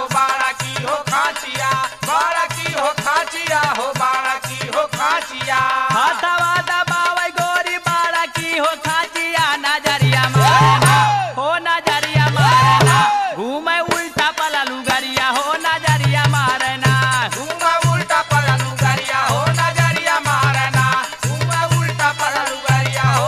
बाड़ा की हो खाचिया, बाड़ा की हो खाचिया हो बाड़ा की हो खाचिया। हाथवा दबावे गोरी बाड़ा की हो खाचिया नजरिया मारना हो नजरिया मारना घूमे उल्टा पललू गरिया हो नजरिया मारना घूमे उल्टा पललू गरिया हो नजरिया मारना घूमे उल्टा पललू गरिया हो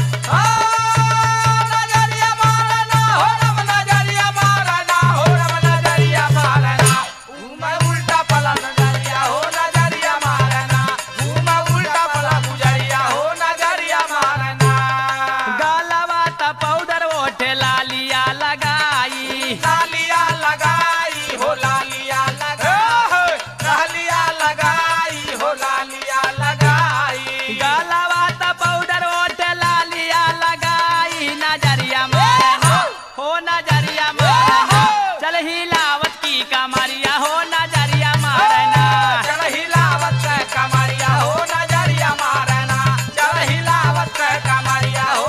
नजरिया मारना हो रम नजरिया मारना हो रम नजरिया मारना घूमे उल्टा पललू गरिया हो नजरिया मारना घूमे उल्टा पललू गरिया हो नजरिया मारना। गालवा त पाउडर ओठे लालिया लगाई लालिया लगाई हो लालिया लगाई लालिया लगाई हो लालिया लगाई। गालवा त पाउडर ओठे लालिया लगाई नजरिया मारना हो नजरिया मारना चल हिलावत की कमरिया हो नजरिया मारना चल हिलावत से कमरिया हो नजरिया मारना चल हिलावत से कमरिया हो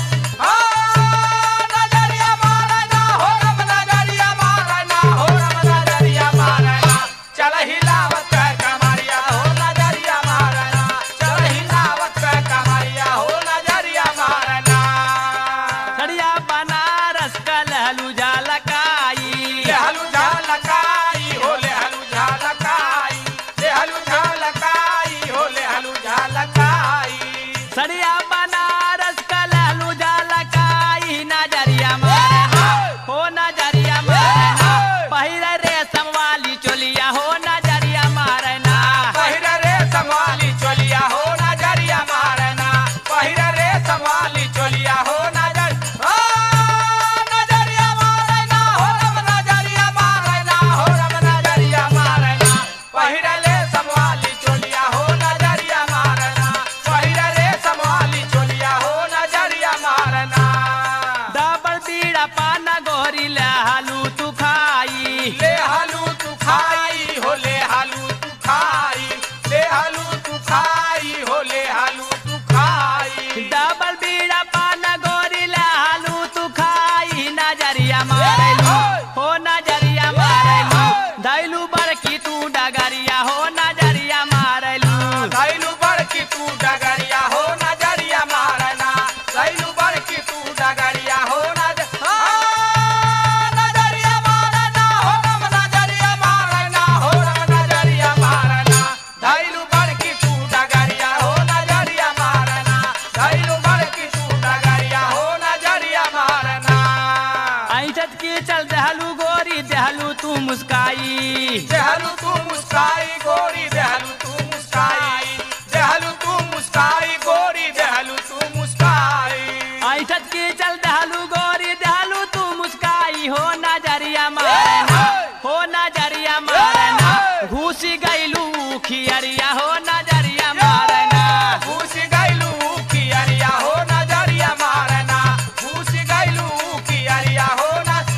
नजरिया मारना हो रम नजरिया मारना हो रम नजरिया मारना चल हिलावत से कमरिया हो नजरिया मारना चल हिलावत से कमरिया हो नजरिया मारना। सड़िया बनारस का लहलू झालकाई लेहलू झालकाई हो लेहलू झालकाई लेहलू झालकाई हो लेहलू झालकाई। सड़िया बनारस का लहलू झालकाई नजरिया मारना हो नजरिया मारना पहिरे रेशम वाली चोलिया हो नजरिया मारना पहिरे रे संभाली चोलिया हो नजरिया मारना पहिरे रे संभाली चोलिया हो नजरिया मारना हो रम नजरिया मारना हो रम नजरिया मारना पहिरे रे संभाली चोलिया हो नजरिया मारना पहिरे रे संभाली चोलिया हो नजरिया मारना। डबल बीड़ा पाना गोरी लहलू तू खाई ले हालू तू खाई हो ले हालू तू खाई ले हालू तू खाई हो ले हालू तू खाई। डबल बीड़ा पाना गोरी लहलू तू खाई नजरिया मारलू हो नजरिया मारलू दैलू बड़की तू डगरिया हो नजरिया मारलू दैलू बड़की तू डगरिया हो नजरिया मारना दैलू बड़की तू डगरिया हो नजरिया मारना हो रम नजरिया मारना हो रम नजरिया मारना दैलू बड़की तू डगरिया हो नजरिया मारना दैलू बड़की तू डगरिया हो नजरिया मारना। ऐठत की चल दहलू गोरी दहलू तू मुस्काई देहलू तू मुस्काई गोरी देहलू तू मुस्काई देहलू तू मुस्काई गोरी देहलू तू मुस्काई। ऐठत की चल दहलू गोरी दहलू तू मुस्काई हो नजरिया मारना हो नजरिया मारना घुसी गईलू खियरिया हो नजरिया मारना घुस गईलू कियरिया हो नजरिया मारना घुस गईलू कियरिया हो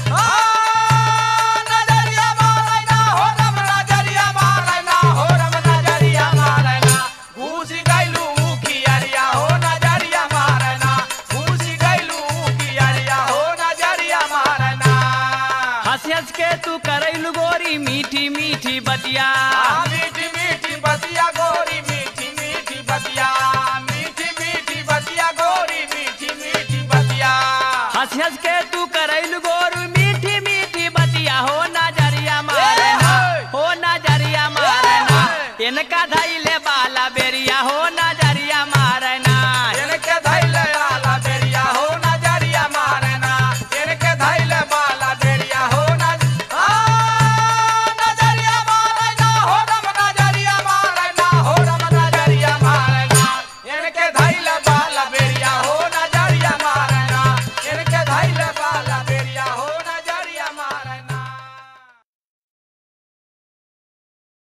नजरिया मारना हो रम नजरिया मारना हो रम नजरिया मारना घुस गईलू कियरिया हो नजरिया मारना घुस गईलू कियरिया हो नजरिया मारना। हंस हंस के तू करैलू गोरी मीठी मीठी बतिया मीठी मीठी बतिया गोरी मीठी मीठी बतिया मीठी मीठी बतिया गोरी मीठी मीठी बतिया। हंस हंस के तू करैलू गोरू मीठी मीठी बतिया हो नजरिया मारना हो नजरिया मारना इनका धैल